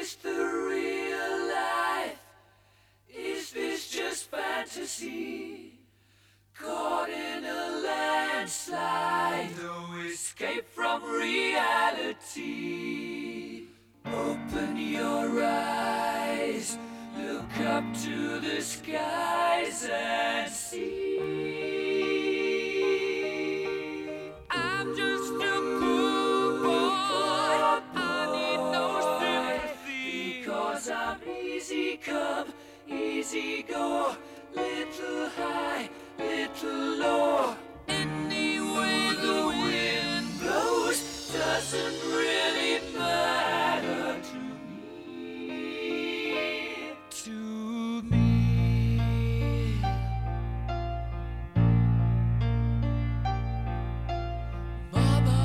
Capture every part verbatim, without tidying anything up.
this the real life? Is this just fantasy? Caught in a landslide, no escape from reality. Open your eyes, look up to the skies and see. I'm just a poor boy, I need no sympathy, because I'm easy come, easy go, little high, little low. Any way the wind blows doesn't really matter to me, to me. Mama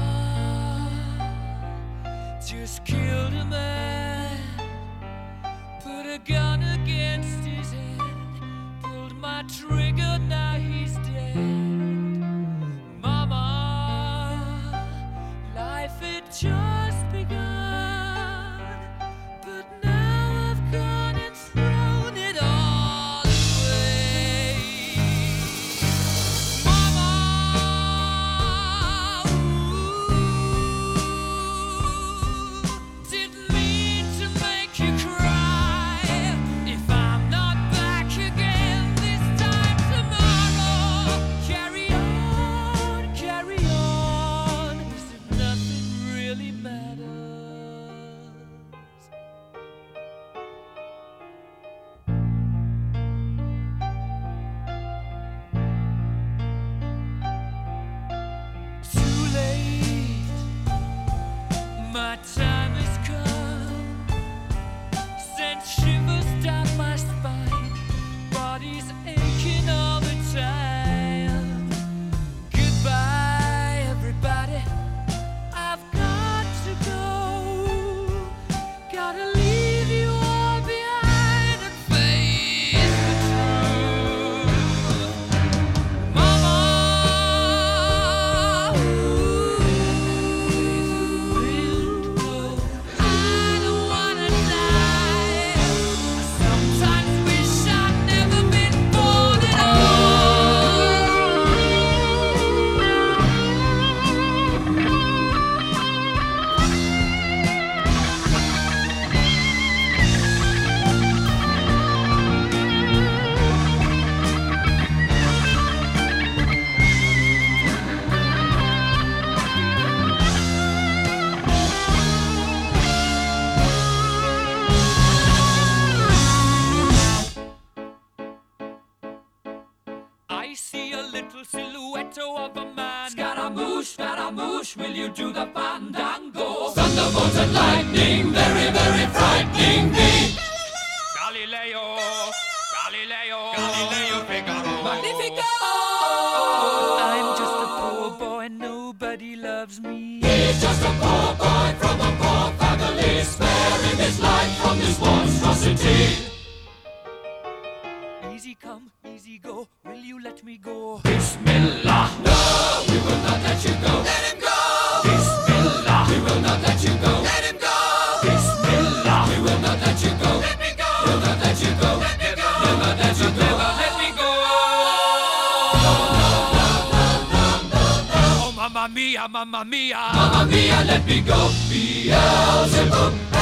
just killed a man, put a gun against his head, pulled my trigger, now he's dead. Mama, life had just begun, but now I've gone and thrown it all away. Mama, ooh, didn't mean to make you cry. If I'm not back again this time tomorrow, carry on, carry on, as if nothing really matters. Too late, my time has come, sent shivers down my spine, body's aching all the time. Goodbye, everybody, I've got to go, gotta leave you all behind and face the truth. Mama, ooh, I don't wanna die. I sometimes wish I'd never been born at I see a little silhouette of a man. Scaramouche, Scaramouche, will you do the fandango? Thunderbolts and lightning, very, very frightening me. Galileo, Galileo, Galileo Figaro. Magnifico! I'm just a poor boy, nobody loves me. He's just a poor boy from a poor family, sparing his life from this monstrosity. Easy come, easy go, will you let me go? Bismillah, no, we will not let you go. Let him go! Bismillah, we will not let you go. Let him go! Bismillah, we will not let you go. Let me go! We'll not let you go. Let me go! We'll not let you go. Never let me go! Oh, mamma mia, mamma mia, mamma mia, let me go. Beelzebub.